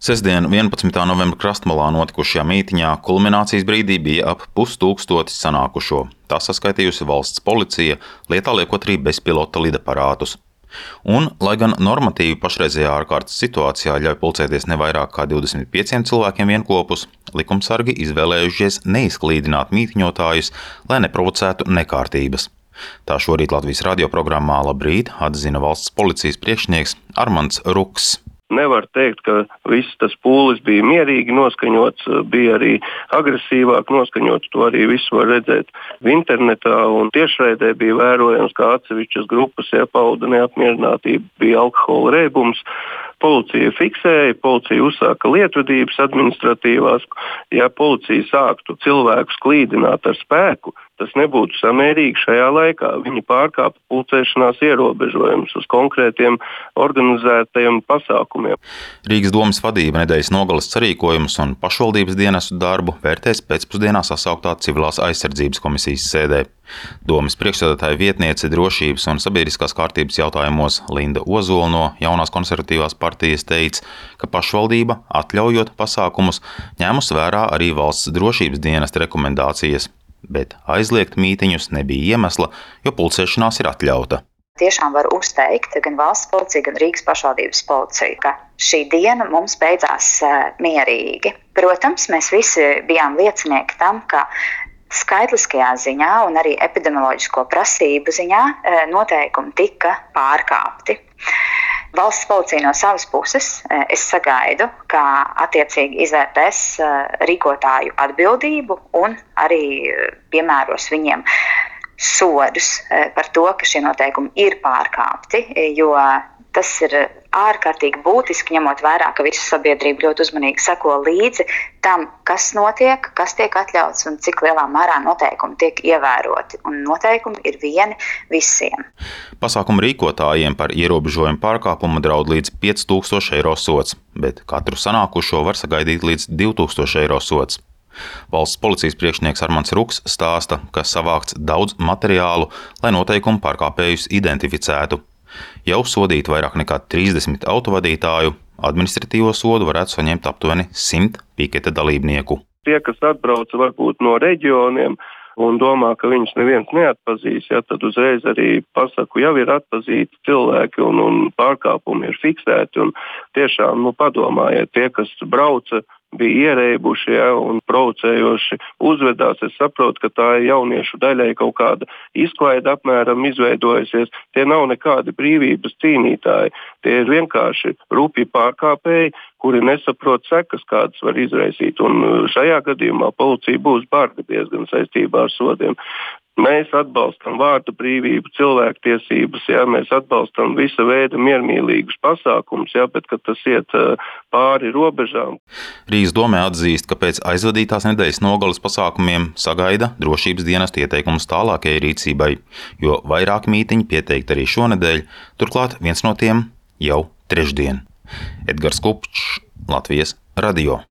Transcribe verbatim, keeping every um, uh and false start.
Sestdien, vienpadsmitā novembra Krastmalā notikušajā mītiņā kulminācijas brīdī bija ap pustūkstotis sanākušo. Tā saskaitījusi valsts policija, lietā liekot arī bezpilota lidaparātus. Un, lai gan normatīvi pašreizējā ārkārtas situācijā ļauj pulcēties ne vairāk kā divdesmit pieciem cilvēkiem vienkopus, likumsargi izvēlējušies neizklīdināt mītiņotājus, lai neprovocētu nekārtības. Tā šorīt Latvijas radio programmā Labrīt atzina valsts policijas priekšnieks Armands Ruks. Nevar teikt, ka viss tas pūlis bija mierīgi noskaņots, bija arī agresīvāk noskaņots, to arī visu var redzēt internetā, un tiešraidē bija vērojams, kā atsevišķas grupas iepauda neapmierinātību, bija alkohola rēbums. Policija fiksēja, policija uzsāka lietvedības administratīvās. Ja policija sāktu cilvēkus klīdināt ar spēku, tas nebūtu samērīgi šajā laikā. Viņi pārkāpa pulcēšanās ierobežojumus uz konkrētiem organizētajiem pasākumiem. Rīgas domes vadība nedēļas nogales sarīkojumus un pašvaldības dienestu darbu vērtēs pēcpusdienā sasauktā civilās aizsardzības komisijas sēdē. Domes priekšsēdētāja vietniece drošības un sabiedriskās kārtības jautājumos Linda Ozola no Jaunās konservatīvās partijas teica, ka pašvaldība, atļaujot pasākumus, ņēmus vērā arī valsts drošības dienesta rekomendācijas, bet aizliegt mītiņus nebija iemesla, jo pulcēšanās ir atļauta. Tiešām var uzteikt gan valsts policija, gan Rīgas pašvaldības policija, ka šī diena mums beidzās mierīgi. Protams, mēs visi bijām liecinieki tam, ka skaitliskajā ziņā un arī epidemioloģisko prasību ziņā noteikumi tika pārkāpti. Valsts policija no savas puses es sagaidu, ka attiecīgi izvērtēs rīkotāju atbildību un arī piemēros viņiem sodus par to, ka šie noteikumi ir pārkāpti, jo tas ir ārkārtīgi būtiski, ņemot vērā, ka visa sabiedrība ļoti uzmanīgi seko līdzi tam, kas notiek, kas tiek atļauts un cik lielā mērā noteikumi tiek ievēroti. Un noteikumi ir vieni visiem. Pasākumu rīkotājiem par ierobežojumu pārkāpumu draud līdz pieci tūkstoši eiro sods, bet katru sanākušo var sagaidīt līdz divi tūkstoši eiro sods. Valsts policijas priekšnieks Armands Ruks stāsta, ka savākts daudz materiālu, lai noteikumu pārkāpējus identificētu. Jau sodīt vairāk nekā trīsdesmit autovadītāju, administratīvo sodu varētu saņemt aptuveni simt piketa dalībnieku. Tie, kas atbrauca varbūt no reģioniem un domā, ka viņus neviens neatpazīs, ja, tad uzreiz arī pasaku, jau ir atpazīti cilvēki un, un pārkāpumi ir fiksēti. Un tiešām nu, padomājiet, tie, kas brauca, bija ierēbuši ja, un provocējoši uzvedās. Es saprotu, ka tā ir jauniešu daļai kaut kāda izklaide apmēram izveidojusies. Tie nav nekādi brīvības cīnītāji. Tie ir vienkārši rupji pārkāpēji, kuri nesaprot sekas, kādas var izraisīt. Un šajā gadījumā policija būs barga diezgan saistībā ar sodiem. Mēs atbalstam vārda brīvību, cilvēktiesības, jā, mēs atbalstam visa veida miermīlīgus pasākumus, jā, bet kad tas iet pāri robežām. Rīgas domē atzīst, ka pēc aizvadītās nedēļas nogales pasākumiem sagaida drošības dienestu ieteikumus tālākajai rīcībai, jo vairāk mītiņu pieteikt arī šonedēļ, turklāt viens no tiem jau trešdien. Edgars Kupčs, Latvijas radio.